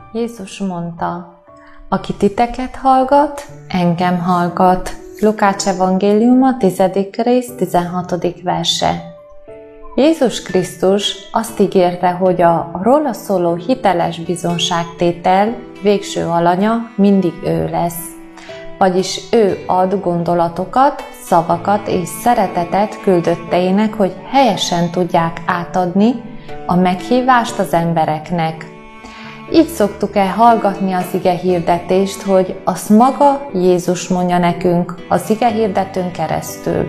Jézus mondta: aki titeket hallgat, engem hallgat. Lukács evangéliuma 10. rész 16. verse. Jézus Krisztus azt ígérte, hogy a róla szóló hiteles bizonságtétel végső alanya mindig ő lesz. Vagyis ő ad gondolatokat, szavakat és szeretetet küldötteinek, hogy helyesen tudják átadni a meghívást az embereknek. Így szoktuk-e hallgatni az ige hirdetést, hogy azt maga Jézus mondja nekünk az ige hirdetőn keresztül.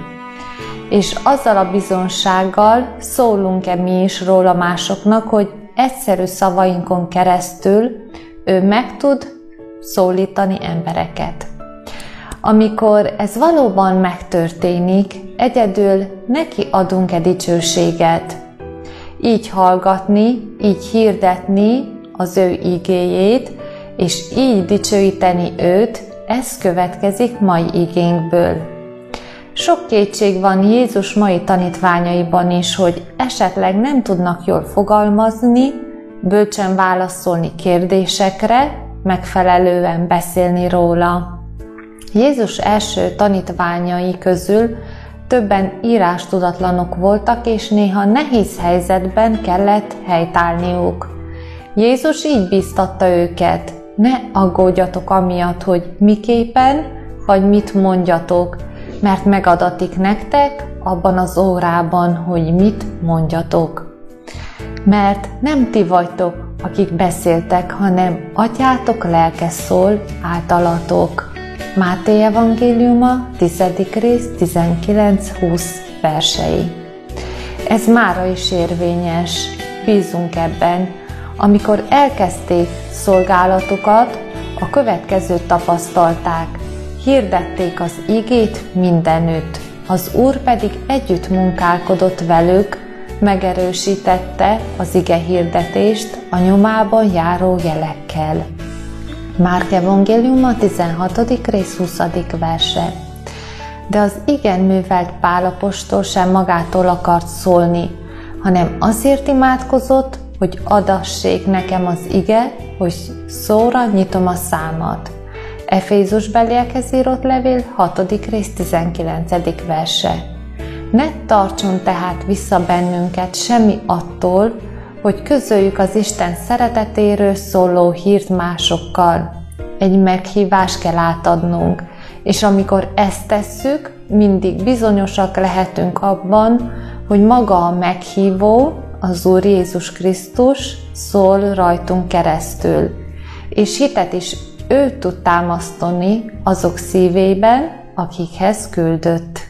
És azzal a bizonsággal szólunk-e mi is róla másoknak, hogy egyszerű szavainkon keresztül ő meg tud szólítani embereket. Amikor ez valóban megtörténik, egyedül neki adunk-e dicsőséget. Így hallgatni, így hirdetni az ő igéjét, és így dicsőíteni őt, ez következik mai igénkből. Sok kétség van Jézus mai tanítványaiban is, hogy esetleg nem tudnak jól fogalmazni, bölcsen válaszolni kérdésekre, megfelelően beszélni róla. Jézus első tanítványai közül többen írástudatlanok voltak, és néha nehéz helyzetben kellett helytállniuk. Jézus így bíztatta őket: ne aggódjatok amiatt, hogy miképpen vagy mit mondjatok, mert megadatik nektek abban az órában, hogy mit mondjatok. Mert nem ti vagytok, akik beszéltek, hanem Atyátok lelke szól általatok. Máté evangéliuma 10. rész 19-20 versei. Ez mára is érvényes, bízunk ebben. Amikor elkezdték szolgálatukat, a következőt tapasztalták: hirdették az igét mindenütt, az Úr pedig együtt munkálkodott velük, megerősítette az ige hirdetést a nyomában járó jelekkel. Márk evangéliuma 16. rész 20. verse. De az igen művelt Pál apostol sem magától akart szólni, hanem azért imádkozott, hogy adassék nekem az ige, hogy szóra nyitom a számat. Efézusbeliekhez írott levél 6. rész 19. verse. Ne tartson tehát vissza bennünket semmi attól, hogy közöljük az Isten szeretetéről szóló hírt másokkal. Egy meghívást kell átadnunk, és amikor ezt tesszük, mindig bizonyosak lehetünk abban, hogy maga a meghívó, az Úr Jézus Krisztus szól rajtunk keresztül, és hitet is ő tud támasztani azok szívében, akikhez küldött.